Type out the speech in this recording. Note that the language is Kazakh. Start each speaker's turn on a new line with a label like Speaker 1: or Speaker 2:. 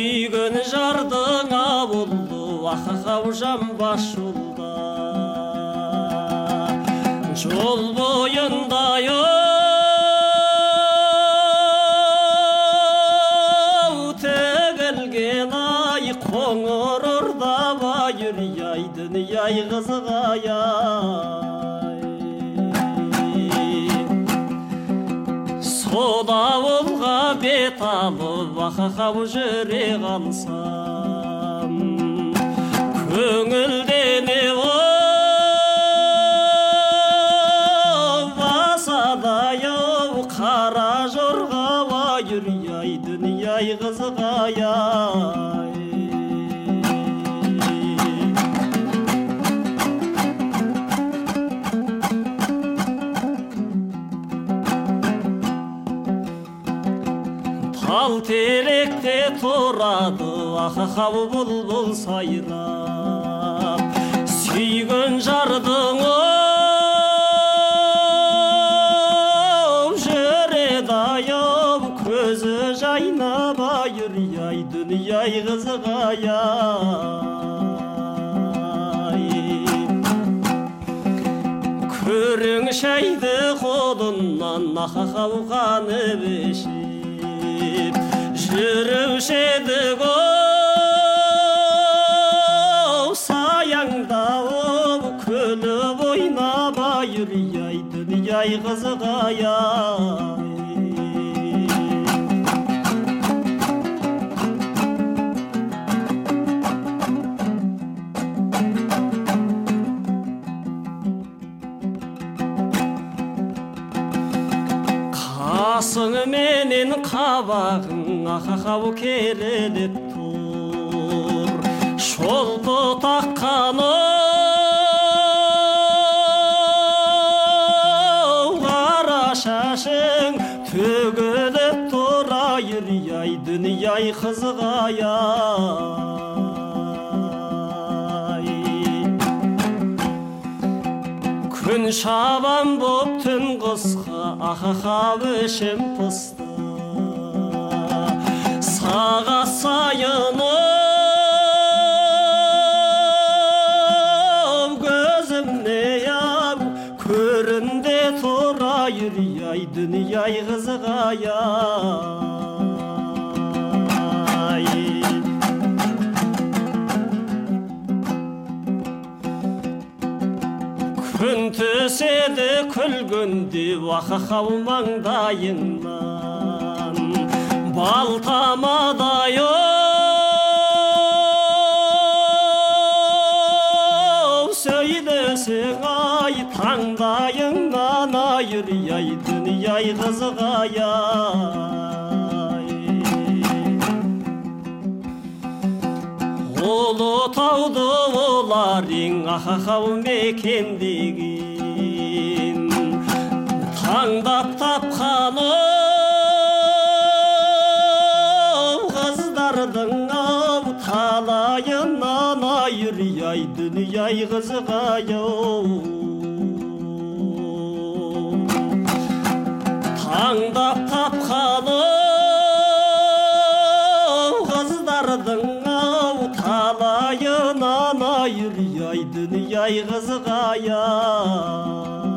Speaker 1: сүйген жардың ауылы ақау жамбас жолда жол бойында төгілген ай қоңыр орда байыр яйдын яй қызғай сода олға бет алып ақау жүре қалсам көңілдене басадай қара жорға байыр яйдын яй қызғай тал теректе тұрады ақау бұлбұл сайрап сүйген жардың жүреді аяу көзі жайнап айыр яй дүнияй қызғай көрің шайды қолынан ақау қанып ішіп жүруші едік саяңда күліп ойнап айыр яй дүнияй қызғай қасың менен қабағың ақау керелеп тұр шолпы таққан қара шашың төгіліп тұр айыр яй дүнияй қызғай күн шабан боп түн қысқа ақау ішім пысты сағат сайын көзімне көрінде тұр айыр яй дүнияй қызғай күн түседі күлгенде ақау маңдайыңнан балтамадай сөйлесең ай таңдайыңнан айыр яй дүнияй қызғай ұлытауды оларың ақау мекендеген таңдап тапқан қыздардың талайынан айыр яй дүнияй қызғай таңдап тапқан қыздардың талайынан айыр яй дүнияй қызғай